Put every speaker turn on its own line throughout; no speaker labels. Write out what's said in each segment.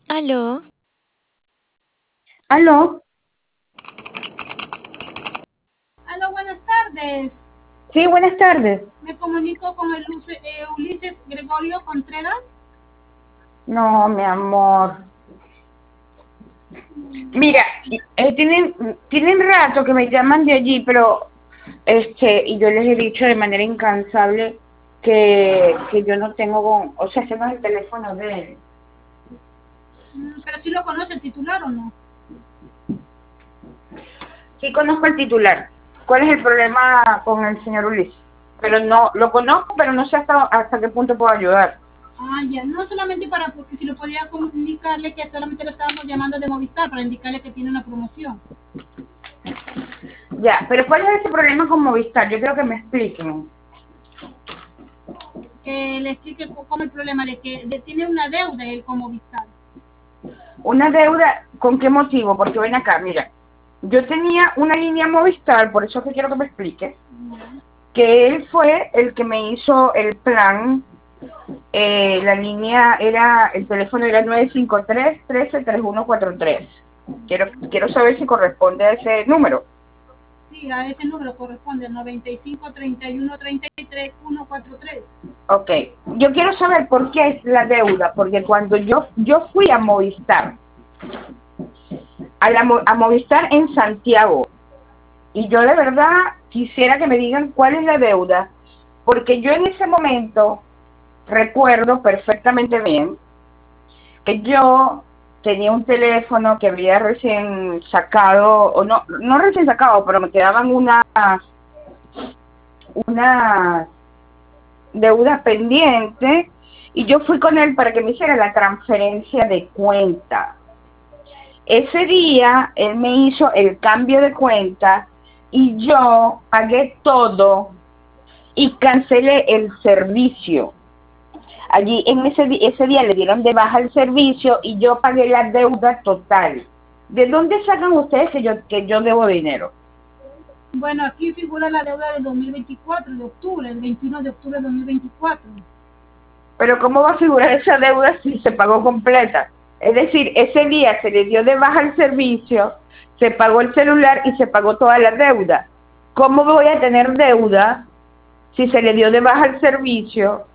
Aló,
Aló,
Aló, buenas tardes.
sí, buenas tardes.
Me comunico con el Ulises Gregorio Contreras.
No, mi amor. Mira, tienen rato que me llaman de allí, pero y yo les he dicho de manera incansable que yo no tengo o sea, ese no es el teléfono de él.
Pero sí lo conoce el titular o no.
Sí conozco el titular. ¿Cuál es el problema con el señor Ulises? Pero no, lo conozco, pero no sé hasta qué punto puedo ayudar.
Ah, ya, no solamente para, porque si lo podía comunicarle que solamente lo estábamos llamando de Movistar para indicarle que tiene una promoción.
Ya, pero ¿cuál es ese problema con Movistar? Yo creo que me expliquen.
Que le explique cómo el problema de que tiene una deuda él con Movistar.
Una deuda, ¿con qué motivo? Porque ven acá, mira, yo tenía una línea Movistar, por eso es que quiero que me explique, que él fue el que me hizo el plan, la línea era, el teléfono era 953-133143. Quiero saber si corresponde a ese número.
Sí, a ese número corresponde al 95 31 33 143.
Ok, yo quiero saber por qué es la deuda, porque cuando yo fui a Movistar, a Movistar en Santiago, y yo de verdad quisiera que me digan cuál es la deuda, porque yo en ese momento recuerdo perfectamente bien que yo tenía un teléfono que había recién sacado, o no recién sacado, pero me quedaban unas deudas pendientes, y yo fui con él para que me hiciera la transferencia de cuenta. Ese día él me hizo el cambio de cuenta y yo pagué todo y cancelé el servicio. Allí en ese día le dieron de baja el servicio y yo pagué la deuda total. ¿De dónde sacan ustedes que yo debo dinero?
Bueno, aquí figura la deuda del 2024, de octubre, el 21 de octubre de 2024.
Pero ¿cómo va a figurar esa deuda si se pagó completa? Es decir, ese día se le dio de baja el servicio, se pagó el celular y se pagó toda la deuda. ¿Cómo voy a tener deuda si se le dio de baja el servicio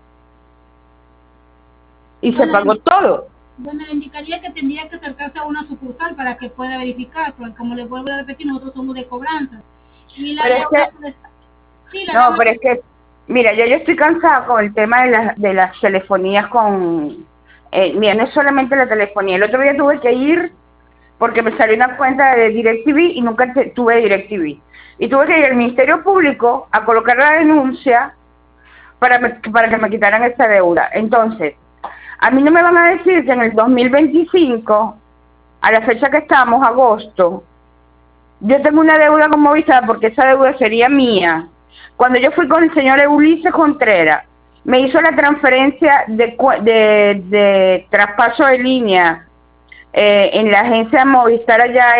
y se
Bueno,
pagó todo?
bueno, le indicaría que tendría que acercarse a una sucursal para que pueda verificar, porque como le vuelvo a repetir, nosotros somos de cobranza. Y la
Pero es que,
deuda, pues, sí, la
no,
deuda,
pero es que, mira, yo estoy cansada con el tema de las telefonías mira, no es solamente la telefonía. El otro día tuve que ir porque me salió una cuenta de DirecTV y nunca tuve DirecTV. Y tuve que ir al Ministerio Público a colocar la denuncia para que me quitaran esa deuda. Entonces, a mí no me van a decir que en el 2025, a la fecha que estamos, agosto, yo tengo una deuda con Movistar porque esa deuda sería mía. Cuando yo fui con el señor Ulises Contreras, me hizo la transferencia de traspaso de línea en la agencia Movistar allá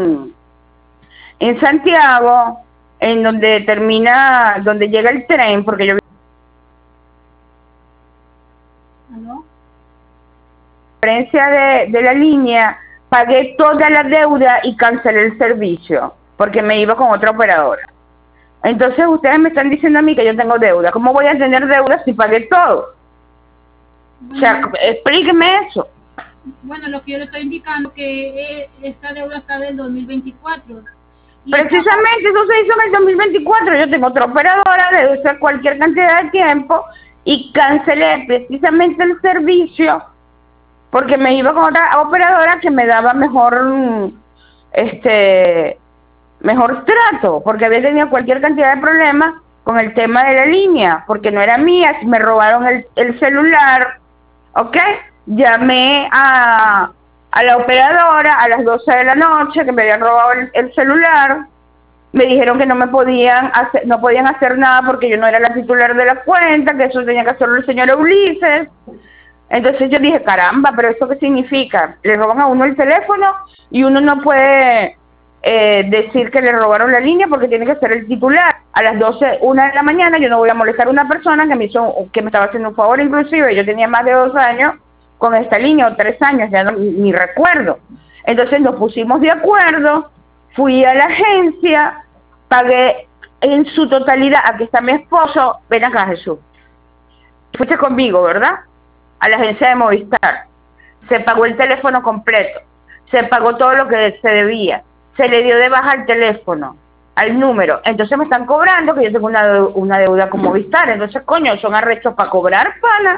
en Santiago, en donde donde llega el tren, porque yo
¿no?
transferencia de la línea, pagué toda la deuda y cancelé el servicio, porque me iba con otra operadora. Entonces ustedes me están diciendo a mí que yo tengo deuda. ¿Cómo voy a tener deuda si pagué todo? O sea,
Bueno,
explíqueme eso.
bueno, lo que yo le estoy indicando que esta deuda está del 2024 y está,
Precisamente eso se hizo en el 2024. Yo tengo otra operadora, debe ser cualquier cantidad de tiempo y cancelé precisamente el servicio porque me iba con otra operadora que me daba este, mejor trato, porque había tenido cualquier cantidad de problemas con el tema de la línea, porque no era mía, me robaron el celular, ¿ok? Llamé a la operadora a las 12 de la noche, que me habían robado el celular, me dijeron que no podían hacer nada porque yo no era la titular de la cuenta, que eso tenía que hacerlo el señor Ulises. Entonces yo dije, caramba, pero ¿esto qué significa? Le roban a uno el teléfono y uno no puede decir que le robaron la línea porque tiene que ser el titular. A las 12, 1 de la mañana, yo no voy a molestar a una persona que me estaba haciendo un favor, inclusive yo tenía más de 2 años con esta línea, o 3 años, ya no, ni recuerdo. Entonces nos pusimos de acuerdo, fui a la agencia, pagué en su totalidad. Aquí está mi esposo. Ven acá, Jesús. Fuiste conmigo, ¿verdad? A la agencia de Movistar. Se pagó el teléfono completo, se pagó todo lo que se debía, se le dio de baja el teléfono, al número. Entonces me están cobrando que yo tengo una deuda con Movistar. Entonces, coño, son arrechos para cobrar, pana.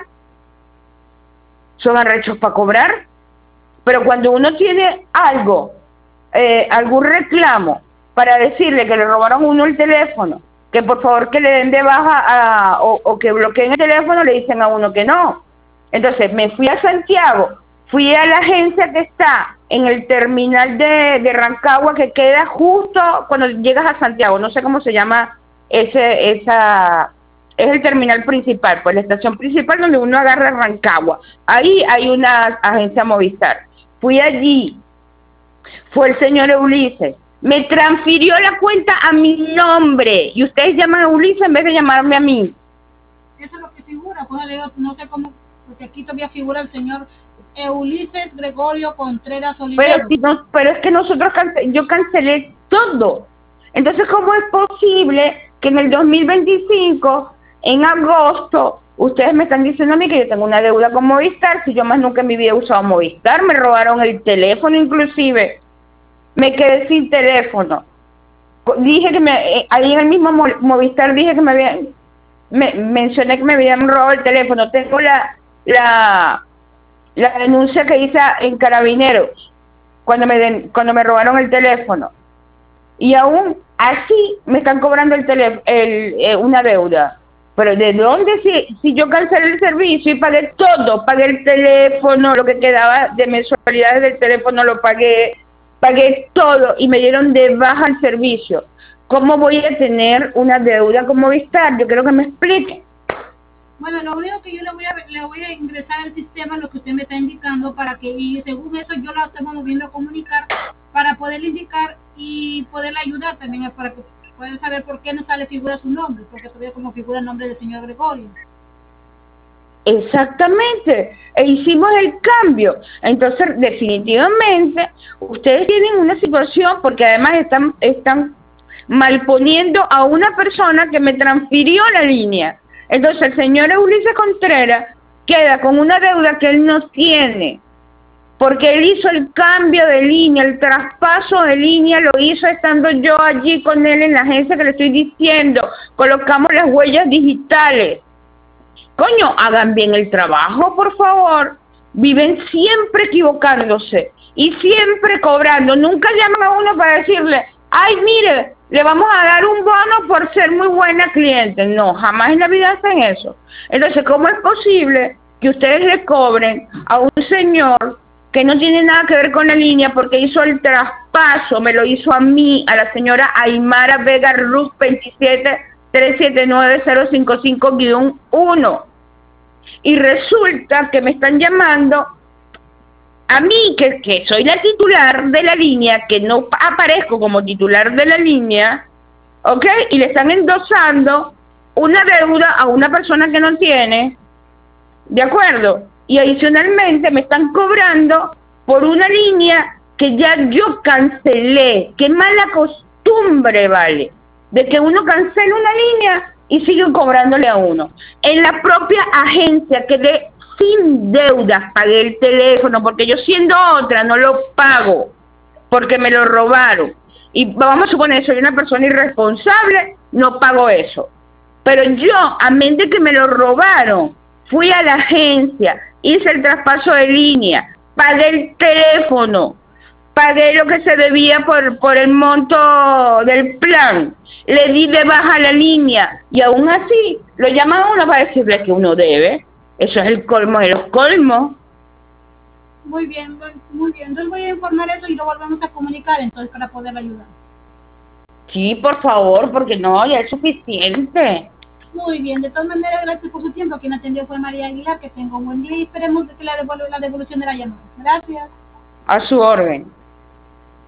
Son arrechos para cobrar. Pero cuando uno tiene algo, algún reclamo, para decirle que le robaron uno el teléfono, que por favor que le den de baja o que bloqueen el teléfono, le dicen a uno que no. Entonces me fui a Santiago, fui a la agencia que está en el terminal de Rancagua, que queda justo cuando llegas a Santiago. No sé cómo se llama esa... Es el terminal principal, pues la estación principal donde uno agarra Rancagua. Ahí hay una agencia Movistar. Fui allí, fue el señor Ulises, me transfirió la cuenta a mi nombre, y ustedes llaman a Ulises en vez de llamarme a mí.
Eso es lo que figura, pues no sé cómo, porque aquí todavía figura el señor Ulises Gregorio Contreras Olivero.
Pero es que yo cancelé todo. Entonces, ¿cómo es posible que en el 2025, en agosto, ustedes me están diciendo a mí que yo tengo una deuda con Movistar, si yo más nunca en mi vida he usado Movistar? Me robaron el teléfono inclusive, me quedé sin teléfono. Dije que ahí en el mismo Movistar dije que mencioné que me habían robado el teléfono. Tengo la denuncia que hice en Carabineros cuando me robaron el teléfono. Y aún así me están cobrando el teléfono, una deuda. Pero ¿de dónde si yo cancelé el servicio y pagué todo? Pagué el teléfono, lo que quedaba de mensualidades del teléfono lo pagué todo y me dieron de baja el servicio. ¿Cómo voy a tener una deuda con Movistar? Yo quiero que me explique.
Bueno, lo único que yo le voy a ingresar al sistema lo que usted me está indicando para que, y según eso yo la estamos moviendo a comunicar para poder indicar y poderle ayudar también para que puedan saber por qué no sale figura su nombre, porque todavía como figura el nombre del señor Gregorio.
Exactamente, hicimos el cambio. Entonces, definitivamente, ustedes tienen una situación, porque además están malponiendo a una persona que me transfirió la línea. Entonces el señor Ulises Contreras queda con una deuda que él no tiene, porque él hizo el cambio de línea, el traspaso de línea lo hizo estando yo allí con él en la agencia que le estoy diciendo. Colocamos las huellas digitales. Coño, hagan bien el trabajo, por favor. Viven siempre equivocándose y siempre cobrando. Nunca llaman a uno para decirle, ay, mire, le vamos a dar un bono por ser muy buena cliente. No, jamás en la vida hacen eso. Entonces, ¿cómo es posible que ustedes le cobren a un señor que no tiene nada que ver con la línea porque hizo el traspaso, me lo hizo a mí, a la señora Aymara Vega Ruz 27-379-055-1? Y resulta que me están llamando a mí, que soy la titular de la línea, que no aparezco como titular de la línea, ¿ok? Y le están endosando una deuda a una persona que no tiene, ¿de acuerdo? Y adicionalmente me están cobrando por una línea que ya yo cancelé. Qué mala costumbre, ¿vale? De que uno cancela una línea y siguen cobrándole a uno. En la propia agencia quedé sin deudas, pagué el teléfono, porque yo siendo otra no lo pago, porque me lo robaron. Y vamos a suponer, soy una persona irresponsable, no pago eso. Pero yo, a menos de que me lo robaron, fui a la agencia, hice el traspaso de línea, pagué el teléfono, pagué lo que se debía por el monto del plan, le di de baja la línea, y aún así lo llaman a uno para decirle que uno debe. Eso es el colmo de los colmos.
Muy bien, muy bien. Entonces voy a informar eso y lo volvemos a comunicar entonces para poder ayudar.
Sí, por favor, porque no, ya es suficiente.
Muy bien, de todas maneras, gracias por su tiempo. Quien atendió fue María Aguilar, que tenga un buen día y esperemos que la devolución de la llamada. Gracias.
A su orden.